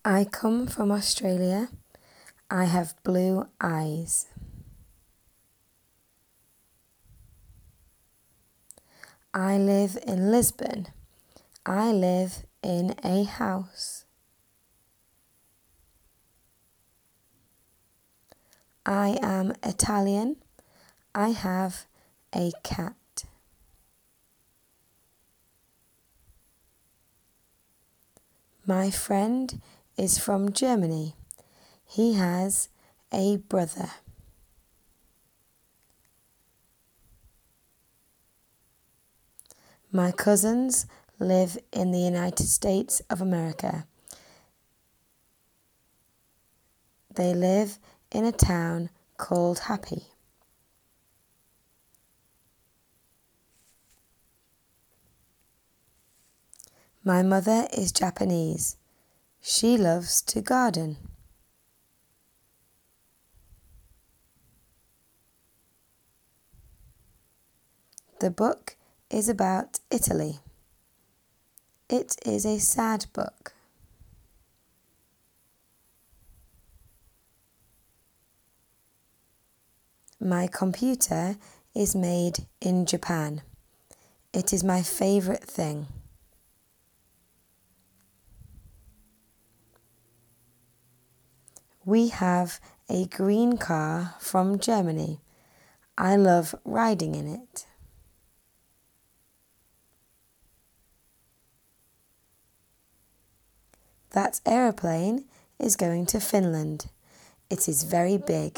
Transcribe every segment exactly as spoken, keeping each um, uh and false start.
I come from Australia. I have blue eyes. I live in Lisbon. I live in a house. I am Italian. I have a cat. My friend is from Germany. He has a brother. My cousins live in the United States of America. They live in a town called Happy. My mother is Japanese. She loves to garden. The book is about Italy. It is a sad book. My computer is made in Japan. It is my favourite thing. We have a green car from Germany. I love riding in it. That aeroplane is going to Finland. It is very big.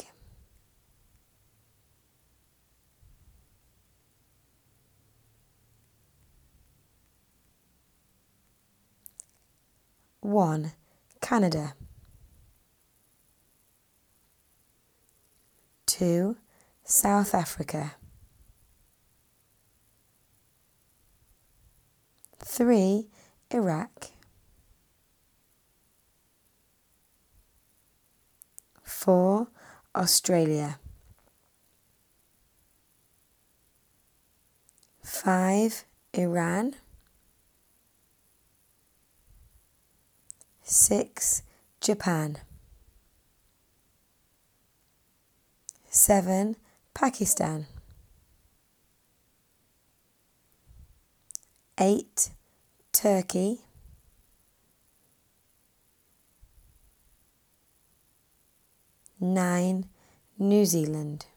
One, Canada. Two, South Africa. Three, Iraq. Four, Australia. Five, Iran. Six, Japan. Seven, Pakistan. Eight, Turkey. Nine, New Zealand.